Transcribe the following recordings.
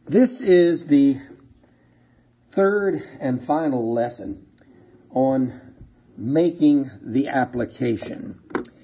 This is the third and final lesson on making the application.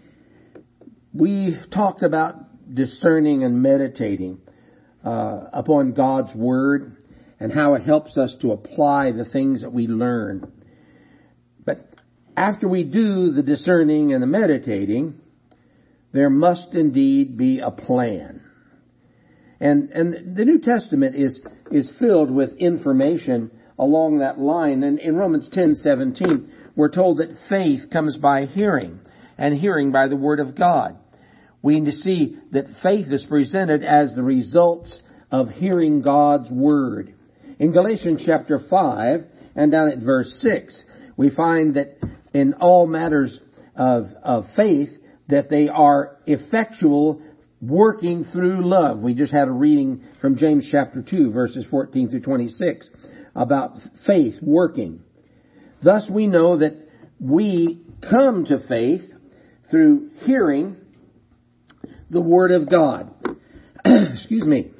We talked about discerning and meditating upon God's Word and how it helps us to apply the things that we learn. But after we do the discerning and the meditating, there must indeed be a plan. And the New Testament is filled with information along that line. And in Romans 10:17, we're told that faith comes by hearing, and hearing by the Word of God. We see that faith is presented as the results of hearing God's Word. In Galatians chapter 5 and down at verse 6, we find that in all matters of faith, that they are effectual, working through love. We just had a reading from James chapter 2, verses 14 through 26, about faith working. Thus we know that we come to faith through hearing the Word of God. Excuse me.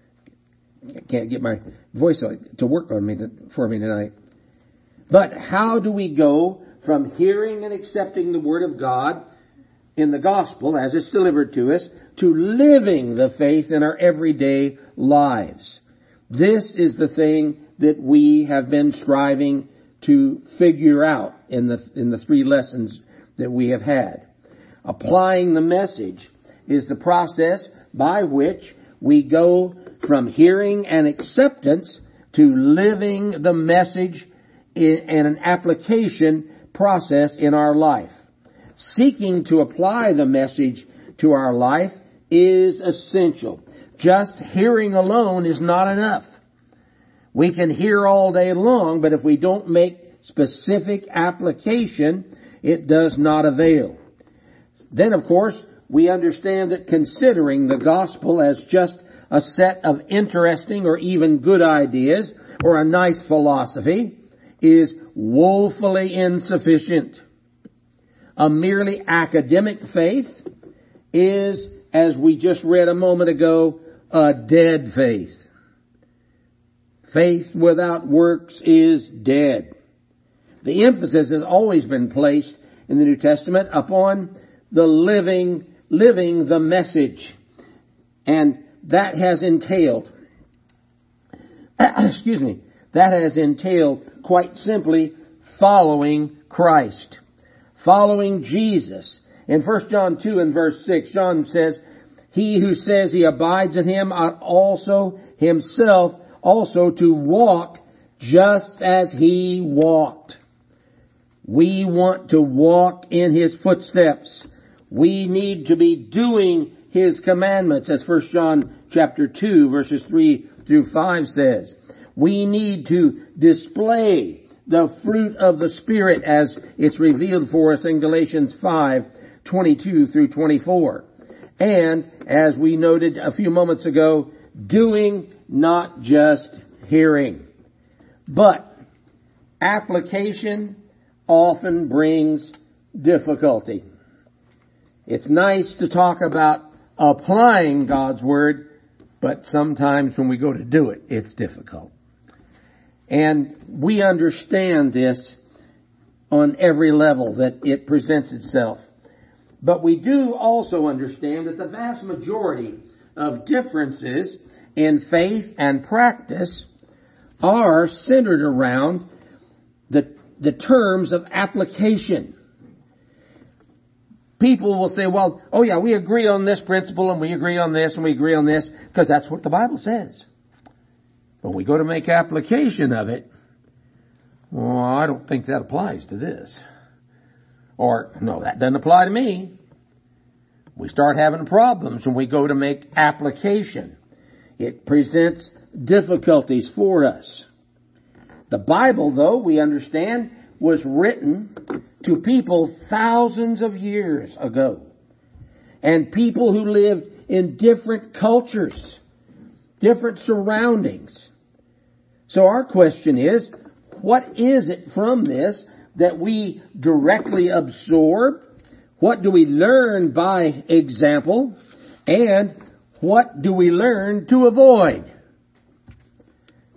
I can't get my voice to work for me tonight. But how do we go from hearing and accepting the Word of God in the gospel as it's delivered to us to living the faith in our everyday lives? This is the thing that we have been striving to figure out in the three lessons that we have had. Applying the message is the process by which we go from hearing and acceptance to living the message in an application process in our life. Seeking to apply the message to our life is essential. Just hearing alone is not enough. We can hear all day long, but if we don't make specific application, it does not avail. Then, of course, we understand that considering the gospel as just a set of interesting or even good ideas or a nice philosophy is woefully insufficient. A merely academic faith is, as we just read a moment ago, a dead faith. Faith without works is dead. The emphasis has always been placed in the New Testament upon the living the message. And that has entailed, that has entailed quite simply following Christ. Following Jesus. In 1 John 2 and verse 6, John says, "He who says he abides in him ought also himself also to walk just as he walked." We want to walk in his footsteps. We need to be doing his commandments, as 1 John chapter 2 verses 3 through 5 says. We need to display the fruit of the Spirit as it's revealed for us in Galatians 5:22 through 24. And, as we noted a few moments ago, doing, not just hearing. But application often brings difficulty. It's nice to talk about applying God's Word, but sometimes when we go to do it, it's difficult. And we understand this on every level that it presents itself. But we do also understand that the vast majority of differences in faith and practice are centered around the terms of application. People will say, well, oh yeah, we agree on this principle and we agree on this and we agree on this because that's what the Bible says. When we go to make application of it, well, I don't think that applies to this. Or, no, that doesn't apply to me. We start having problems when we go to make application. It presents difficulties for us. The Bible, though, we understand, was written to people thousands of years ago. And people who lived in different cultures, different surroundings. So our question is, what is it from this that we directly absorb? What do we learn by example? And what do we learn to avoid?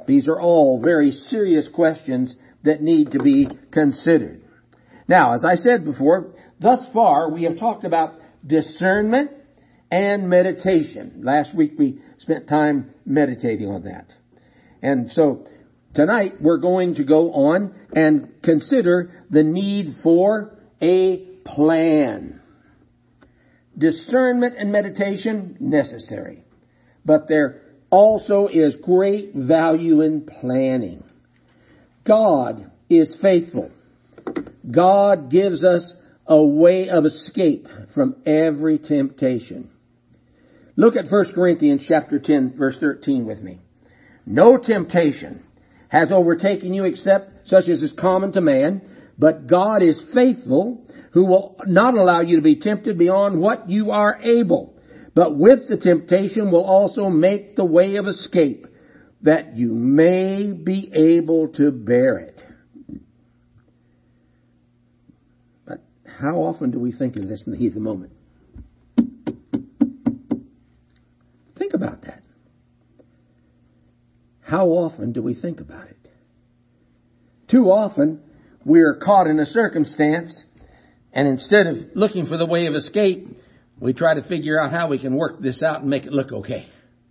These are all very serious questions that need to be considered. Now, as I said before, thus far we have talked about discernment and meditation. Last week we spent time meditating on that. And so tonight we're going to go on and consider the need for a plan. Discernment and meditation, necessary. But there also is great value in planning. God is faithful. God gives us a way of escape from every temptation. Look at 1 Corinthians chapter 10, verse 13 with me. No temptation has overtaken you except such as is common to man, but God is faithful, who will not allow you to be tempted beyond what you are able, but with the temptation will also make the way of escape, that you may be able to bear it. But how often do we think of this in the heat of the moment? Think about that. How often do we think about it? Too often, we're caught in a circumstance, and instead of looking for the way of escape, we try to figure out how we can work this out and make it look okay.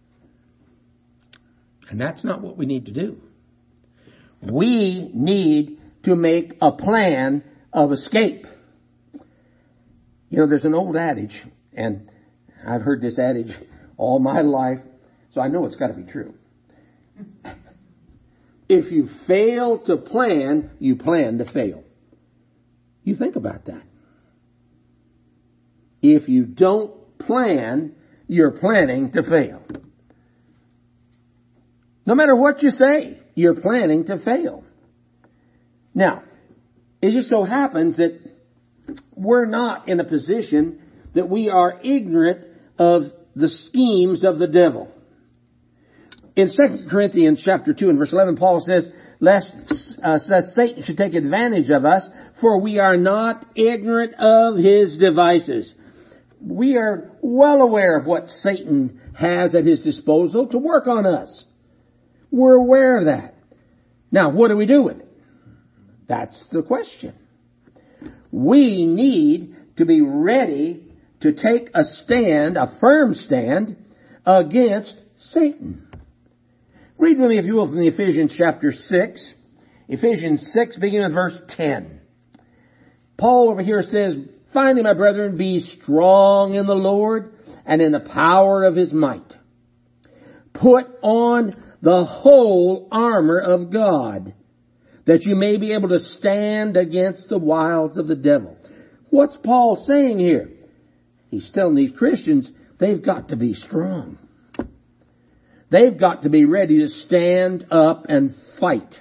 And that's not what we need to do. We need to make a plan of escape. You know, there's an old adage, and I've heard this adage all my life, so I know it's got to be true. If you fail to plan, you plan to fail. You think about that. If you don't plan, you're planning to fail. No matter what you say, you're planning to fail. Now, it just so happens that we're not in a position that we are ignorant of the schemes of the devil. In 2 Corinthians chapter 2 and verse 11, Paul says, lest Satan should take advantage of us, for we are not ignorant of his devices. We are well aware of what Satan has at his disposal to work on us. We're aware of that. Now, what do we do with it? That's the question. We need to be ready to take a stand, a firm stand, against Satan. Read with me, if you will, from the Ephesians chapter 6. Ephesians 6, beginning with verse 10. Paul over here says, finally, my brethren, be strong in the Lord and in the power of his might. Put on the whole armor of God, that you may be able to stand against the wiles of the devil. What's Paul saying here? He's telling these Christians they've got to be strong. They've got to be ready to stand up and fight.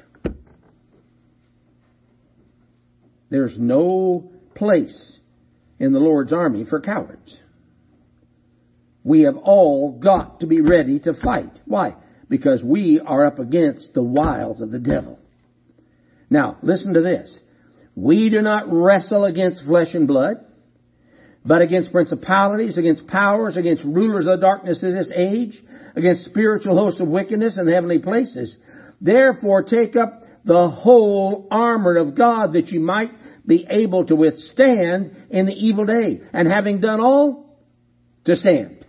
There's no place in the Lord's army for cowards. We have all got to be ready to fight. Why? Because we are up against the wiles of the devil. Now, listen to this. We do not wrestle against flesh and blood, but against principalities, against powers, against rulers of the darkness of this age, against spiritual hosts of wickedness in the heavenly places. Therefore, take up the whole armor of God, that you might be able to withstand in the evil day. And having done all, to stand.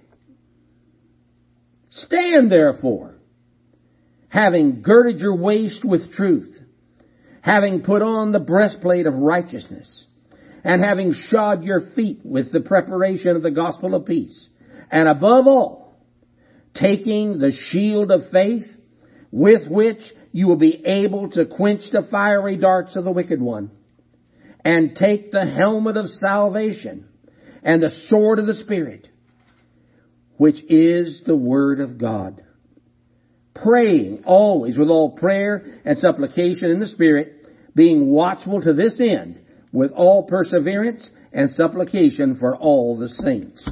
Stand therefore, having girded your waist with truth, having put on the breastplate of righteousness, and having shod your feet with the preparation of the gospel of peace, and above all, taking the shield of faith, with which you will be able to quench the fiery darts of the wicked one, and take the helmet of salvation, and the sword of the Spirit, which is the Word of God, praying always with all prayer and supplication in the Spirit, being watchful to this end, with all perseverance and supplication for all the saints.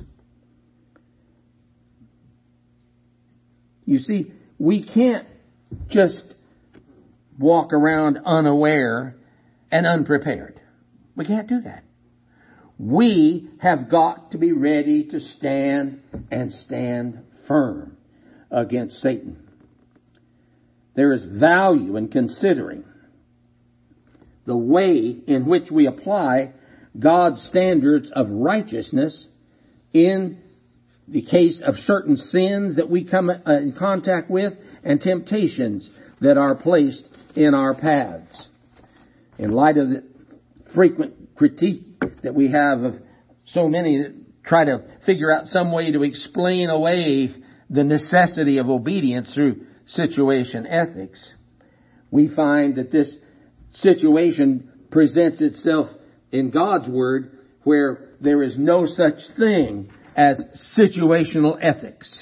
You see, we can't just walk around unaware and unprepared. We can't do that. We have got to be ready to stand and stand firm against Satan. there is value in considering the way in which we apply God's standards of righteousness in the case of certain sins that we come in contact with and temptations that are placed in our paths. In light of the frequent critique that we have of so many that try to figure out some way to explain away the necessity of obedience through situation ethics, we find that this situation presents itself in God's Word where there is no such thing as situational ethics.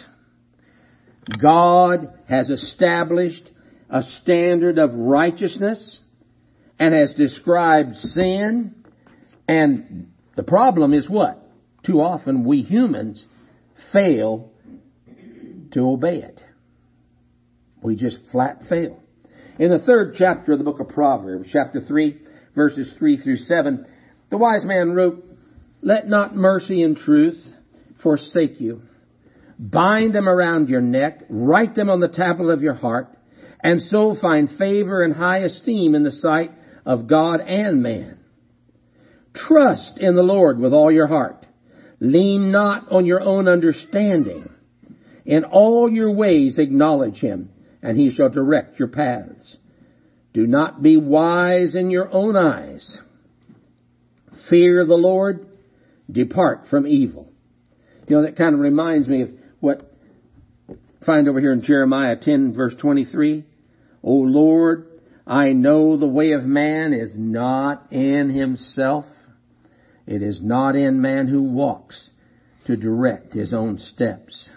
God has established a standard of righteousness and has described sin, and the problem is what? Too often we humans fail to obey it. We just flat fail. In the 3rd chapter of the book of Proverbs, chapter 3, verses 3 through 7, the wise man wrote, "Let not mercy and truth forsake you. Bind them around your neck, write them on the tablet of your heart, and so find favor and high esteem in the sight of God and man. Trust in the Lord with all your heart. Lean not on your own understanding. In all your ways acknowledge Him, and He shall direct your paths. Do not be wise in your own eyes. Fear the Lord, depart from evil." You know, that kind of reminds me of what I find over here in Jeremiah 10, verse 23. "O Lord, I know the way of man is not in himself. It is not in man who walks to direct his own steps."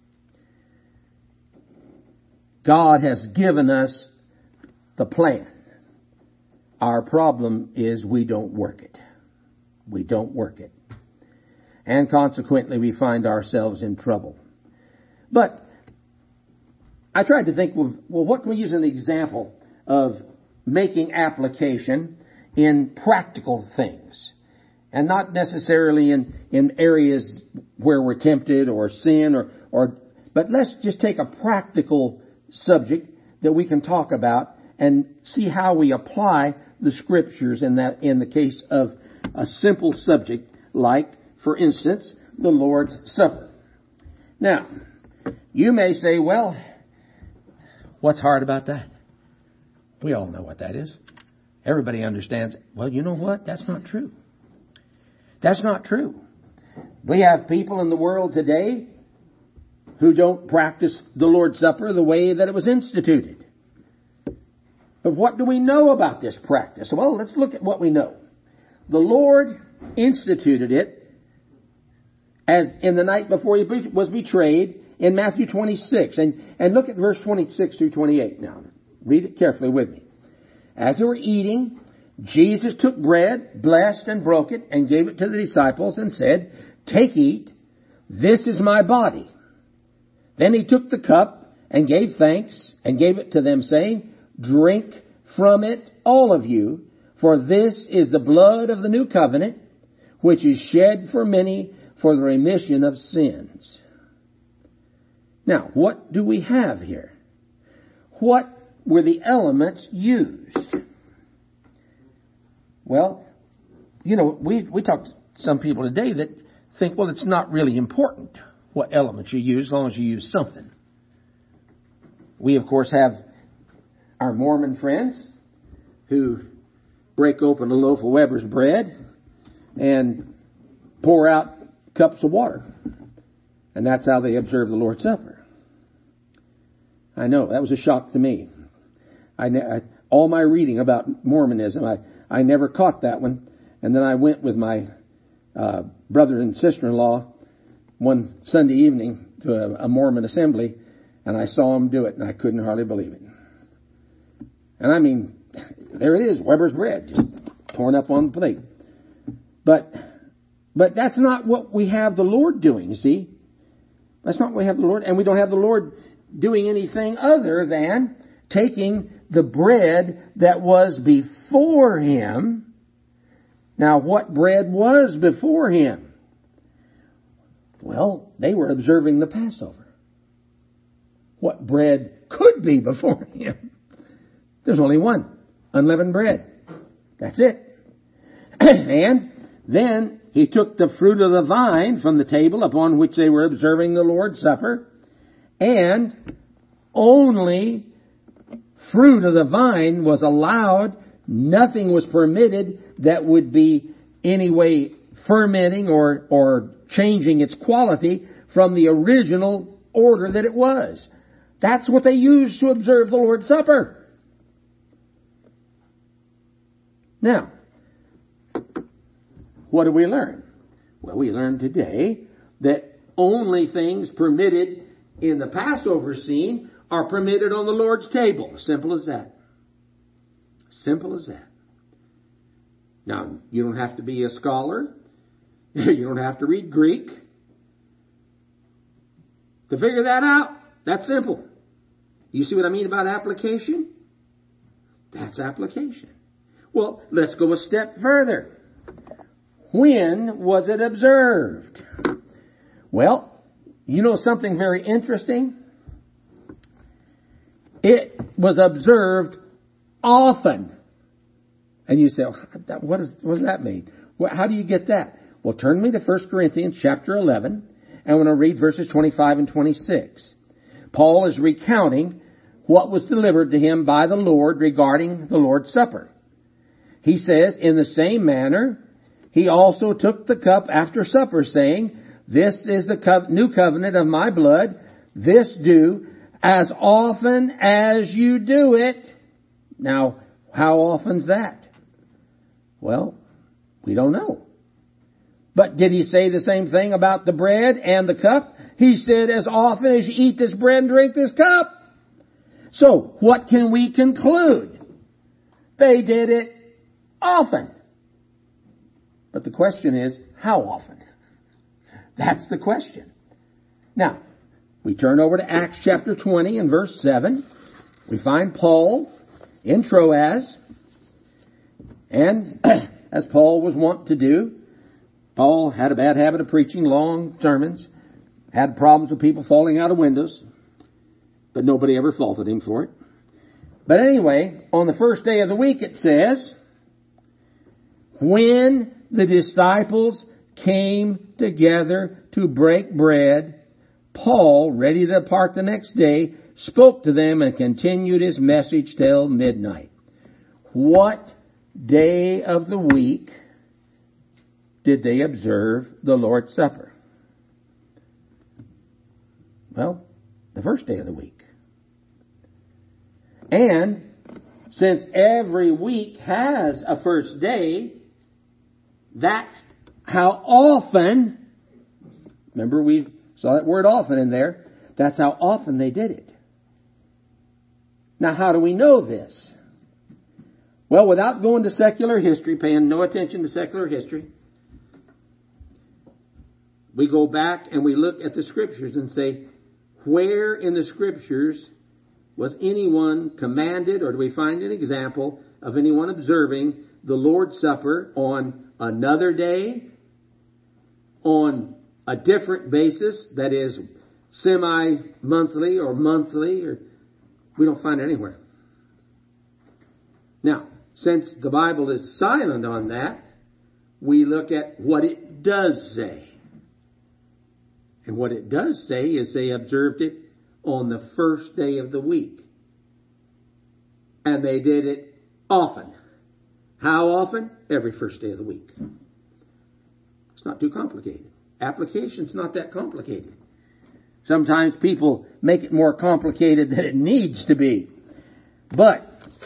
God has given us the plan. Our problem is we don't work it. We don't work it. And consequently, we find ourselves in trouble. But I tried to think, well, what can we use as an example of making application in practical things? And not necessarily in areas where we're tempted or sin but let's just take a practical subject that we can talk about and see how we apply the Scriptures in the case of a simple subject like, for instance, the Lord's Supper. Now, you may say, well, what's hard about that? We all know what that is. Everybody understands. Well, you know what? That's not true. That's not true. We have people in the world today who don't practice the Lord's Supper the way that it was instituted. But what do we know about this practice? Well, let's look at what we know. The Lord instituted it as in the night before He was betrayed in Matthew 26. And look at verse 26 through 28 now. Read it carefully with me. "As they were eating, Jesus took bread, blessed and broke it, and gave it to the disciples and said, 'Take, eat, this is my body.' Then He took the cup and gave thanks and gave it to them, saying, 'Drink from it, all of you, for this is the blood of the new covenant, which is shed for many for the remission of sins.'" Now, what do we have here? What were the elements used? Well, you know, we talked to some people today that think, well, it's not really important what elements you use as long as you use something. We, of course, have our Mormon friends who break open a loaf of Weber's bread and pour out cups of water. And that's how they observe the Lord's Supper. I know, that was a shock to me. All my reading about Mormonism, I never caught that one. And then I went with my brother and sister-in-law one Sunday evening to a Mormon assembly, and I saw them do it, and I couldn't hardly believe it. And I mean, there it is, Weber's bread, just torn up on the plate. But that's not what we have the Lord doing, you see. That's not what we have the Lord, and we don't have the Lord doing anything other than taking the bread that was before Him. Now, what bread was before Him? Well, they were observing the Passover. What bread could be before him. There's only one, unleavened bread. That's it. And then he took the fruit of the vine from the table upon which they were observing the Lord's Supper, and only fruit of the vine was allowed. Nothing was permitted that would be any way fermenting or changing its quality from the original order that it was. That's what they used to observe the Lord's Supper. Now, what do we learn? Well, we learn today that only things permitted in the Passover scene are permitted on the Lord's table. Simple as that. Simple as that. Now, you don't have to be a scholar. You don't have to read Greek to figure that out. That's simple. You see what I mean about application? That's application. Well, let's go a step further. When was it observed? Well, you know something very interesting? It was observed often. And you say, what does that mean? Well, how do you get that? Well, turn me to 1 Corinthians chapter 11, and I'm going to read verses 25 and 26. Paul is recounting what was delivered to him by the Lord regarding the Lord's Supper. He says, in the same manner, he also took the cup after supper, saying, this is the new covenant of my blood. This do as often as you do it. Now, how often's that? Well, we don't know. But did he say the same thing about the bread and the cup? He said, as often as you eat this bread and drink this cup. So, what can we conclude? They did it often. But the question is, how often? That's the question. Now, we turn over to Acts chapter 20 and verse 7. We find Paul in Troas. And as Paul was wont to do, Paul had a bad habit of preaching long sermons, had problems with people falling out of windows, but nobody ever faulted him for it. But anyway, on the first day of the week it says, when the disciples came together to break bread, Paul, ready to depart the next day, spoke to them and continued his message till midnight. What day of the week did they observe the Lord's Supper? Well, the first day of the week. And since every week has a first day, that's how often, remember we saw that word often in there, that's how often they did it. Now how do we know this? Well, without going to secular history, paying no attention to secular history, we go back and we look at the Scriptures and say, where in the Scriptures was anyone commanded, or do we find an example of anyone observing the Lord's Supper on another day, on a different basis, that is semi-monthly or monthly, or we don't find it anywhere. Now, since the Bible is silent on that, we look at what it does say. And what it does say is they observed it on the first day of the week. And they did it often. How often? Every first day of the week. It's not too complicated. Application's not that complicated. Sometimes people make it more complicated than it needs to be. But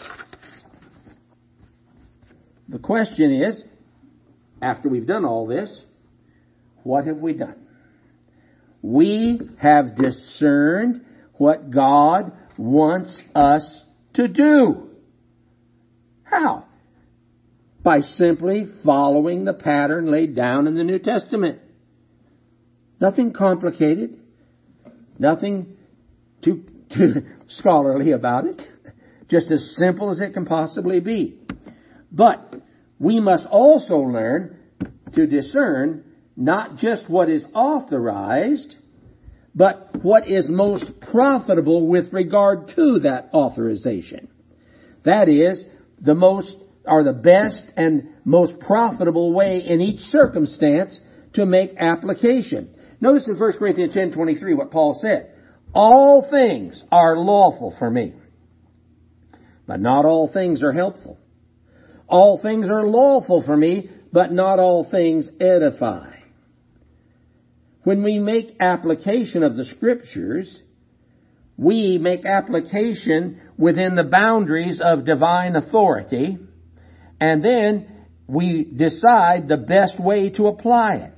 the question is, after we've done all this, what have we done? We have discerned what God wants us to do. How? By simply following the pattern laid down in the New Testament. Nothing complicated. Nothing too scholarly about it. Just as simple as it can possibly be. But we must also learn to discern not just what is authorized, but what is most profitable with regard to that authorization. That is, the best and most profitable way in each circumstance to make application. Notice in 1 Corinthians 10:23 what Paul said. All things are lawful for me, but not all things are helpful. All things are lawful for me, but not all things edify. When we make application of the Scriptures, we make application within the boundaries of divine authority, and then we decide the best way to apply it.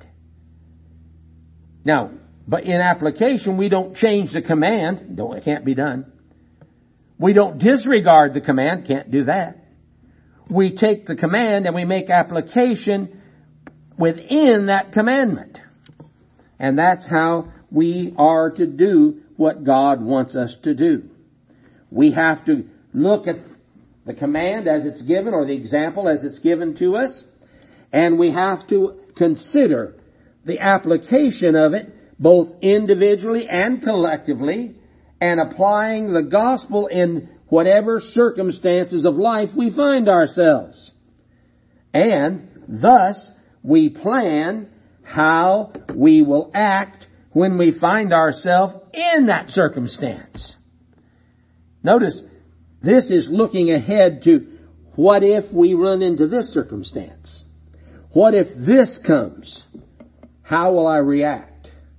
Now, but in application, we don't change the command. It can't be done. We don't disregard the command. Can't do that. We take the command and we make application within that commandment. And that's how we are to do what God wants us to do. We have to look at the command as it's given, or the example as it's given to us, and we have to consider the application of it both individually and collectively, and applying the gospel in whatever circumstances of life we find ourselves. And thus we plan how we will act when we find ourselves in that circumstance. Notice, this is looking ahead to what if we run into this circumstance? What if this comes? How will I react?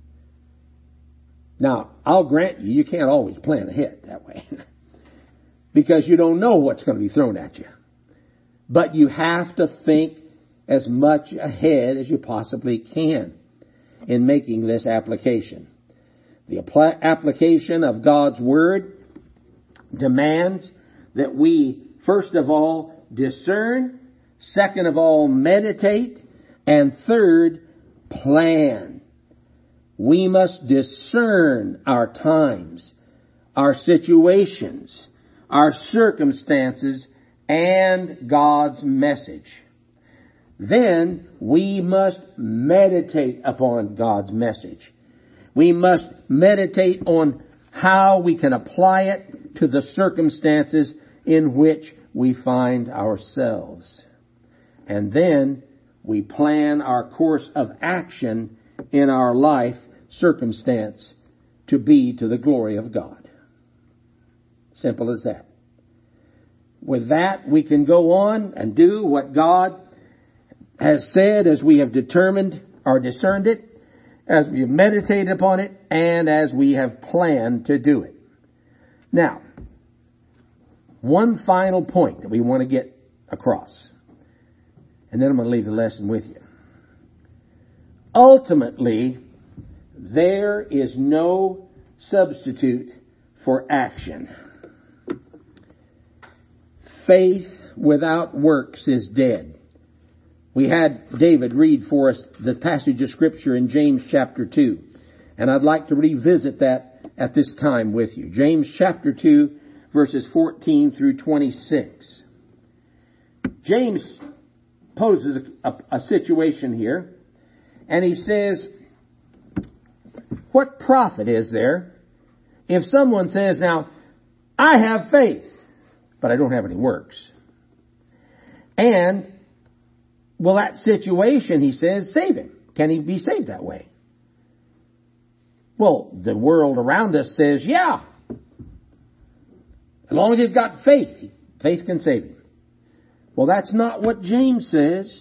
Now, I'll grant you can't always plan ahead that way. Because you don't know what's going to be thrown at you. But you have to think as much ahead as you possibly can in making this application. The application of God's Word demands that we, first of all, discern, second of all, meditate, and third, plan. We must discern our times, our situations, our circumstances, and God's message. Then we must meditate upon God's message. We must meditate on how we can apply it to the circumstances in which we find ourselves. And then we plan our course of action in our life circumstance to be to the glory of God. Simple as that. With that, we can go on and do what God has said as we have determined or discerned it, as we have meditated upon it, and as we have planned to do it. Now, one final point that we want to get across, and then I'm going to leave the lesson with you. Ultimately, there is no substitute for action. Faith without works is dead. We had David read for us the passage of Scripture in James chapter 2. And I'd like to revisit that at this time with you. James chapter 2, verses 14 through 26. James poses a situation here. And he says, what profit is there if someone says, now, I have faith, but I don't have any works? And will that situation, he says, save him? Can he be saved that way? Well, the world around us says, yeah. As long as he's got faith, faith can save him. Well, that's not what James says.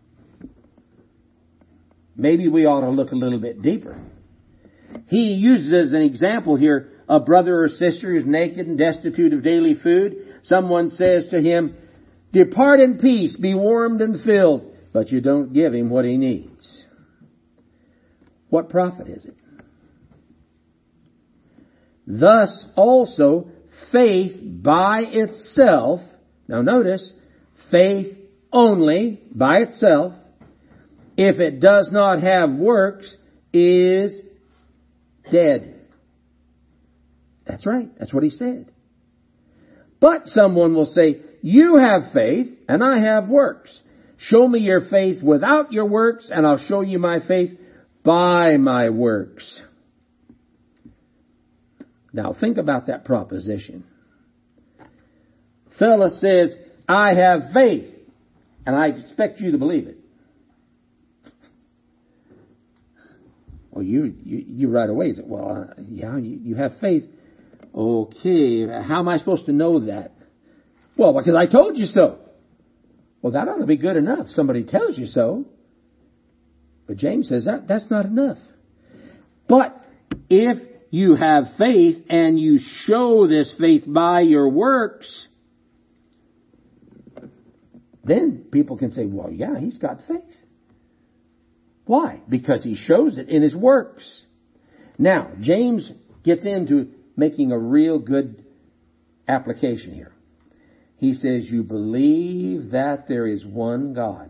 Maybe we ought to look a little bit deeper. He uses as an example here a brother or sister who's naked and destitute of daily food. Someone says to him, depart in peace, be warmed and filled, but you don't give him what he needs. What profit is it? Thus also faith by itself, now notice, faith only by itself, if it does not have works, is dead. That's right. That's what he said. But someone will say, you have faith and I have works. Show me your faith without your works and I'll show you my faith by my works. Now think about that proposition. Fella says, I have faith, and I expect you to believe it. Well, you right away say, well, yeah, you have faith. Okay, how am I supposed to know that? Well, because I told you so. Well, that ought to be good enough. Somebody tells you so. But James says that's not enough. But if you have faith and you show this faith by your works, then people can say, well, yeah, he's got faith. Why? Because he shows it in his works. Now, James gets into making a real good application here. He says, you believe that there is one God.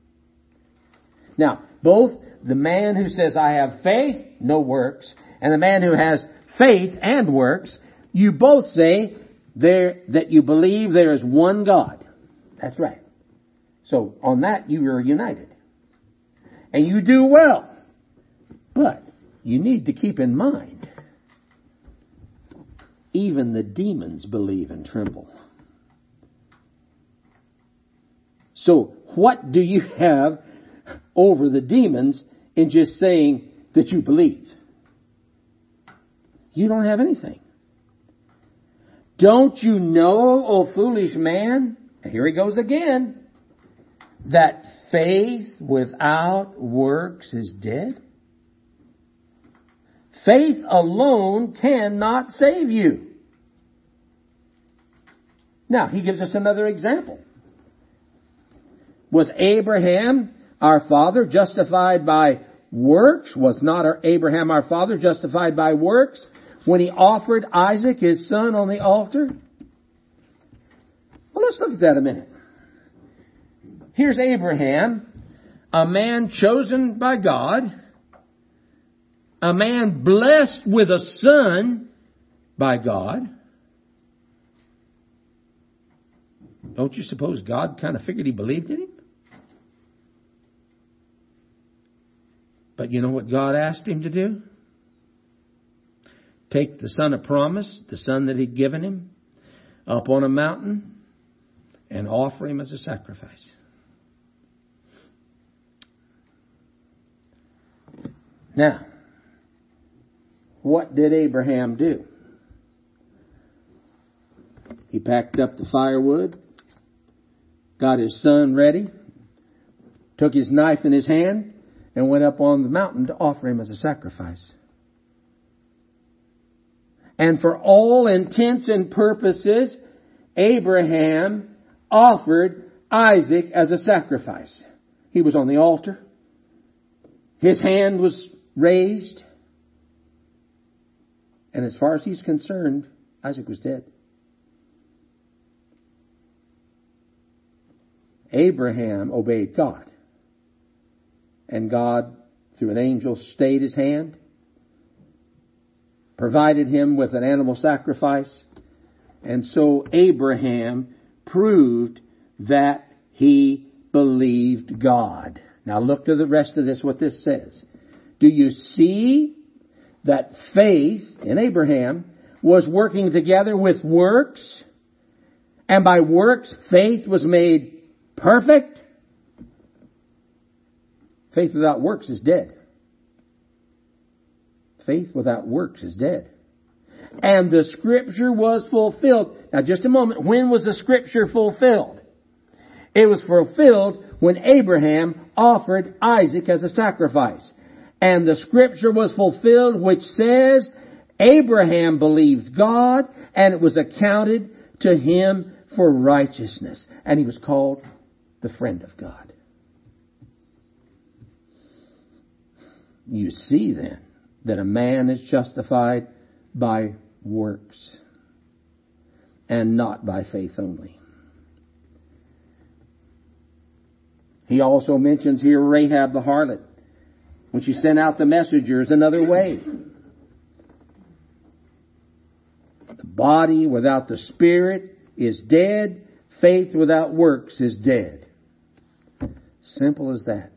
Now, both the man who says, I have faith, no works, and the man who has faith and works, you both say that you believe there is one God. That's right. So, on that, you are united. And you do well. But you need to keep in mind, even the demons believe and tremble. So what do you have over the demons in just saying that you believe? You don't have anything. Don't you know, O foolish man, and here he goes again, that faith without works is dead? Faith alone cannot save you. Now, he gives us another example. Was Abraham, our father, justified by works? Was not Abraham, our father, justified by works when he offered Isaac, his son, on the altar? Well, let's look at that a minute. Here's Abraham, a man chosen by God, a man blessed with a son by God. Don't you suppose God kind of figured he believed in him? But you know what God asked him to do? Take the son of promise, the son that he'd given him, up on a mountain and offer him as a sacrifice. Now, what did Abraham do? He packed up the firewood, got his son ready, took his knife in his hand, and went up on the mountain to offer him as a sacrifice. And for all intents and purposes, Abraham offered Isaac as a sacrifice. He was on the altar. His hand was raised. And as far as he's concerned, Isaac was dead. Abraham obeyed God. And God, through an angel, stayed his hand, provided him with an animal sacrifice, and so Abraham proved that he believed God. Now look to the rest of this, what this says. Do you see that faith in Abraham was working together with works? And by works, faith was made perfect? Faith without works is dead. Faith without works is dead. And the Scripture was fulfilled. Now just a moment. When was the Scripture fulfilled? It was fulfilled when Abraham offered Isaac as a sacrifice. And the Scripture was fulfilled which says, Abraham believed God and it was accounted to him for righteousness. And he was called the friend of God. You see then that a man is justified by works and not by faith only. He also mentions here Rahab the harlot, when she sent out the messengers another way. The body without the spirit is dead. Faith without works is dead. Simple as that.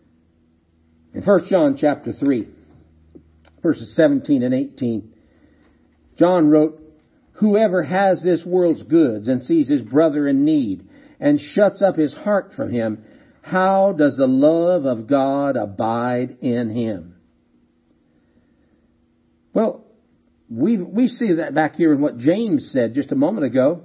In 1 John chapter 3, verses 17 and 18, John wrote, "Whoever has this world's goods and sees his brother in need and shuts up his heart from him, how does the love of God abide in him?" Well, we see that back here in what James said just a moment ago.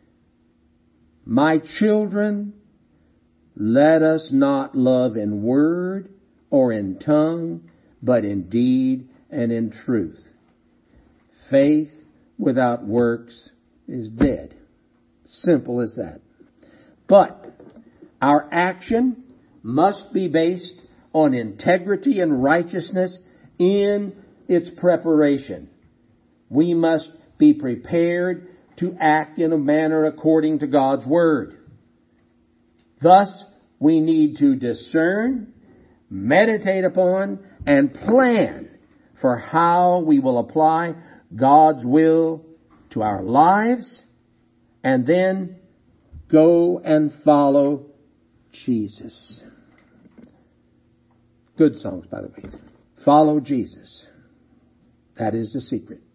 "My children, let us not love in word or in tongue, but in deed and in truth. Faith without works is dead." Simple as that. But our action must be based on integrity and righteousness in its preparation. We must be prepared to act in a manner according to God's Word. Thus, we need to discern, meditate upon, and plan for how we will apply God's will to our lives, and then go and follow Jesus. Good songs, by the way. Follow Jesus. That is the secret.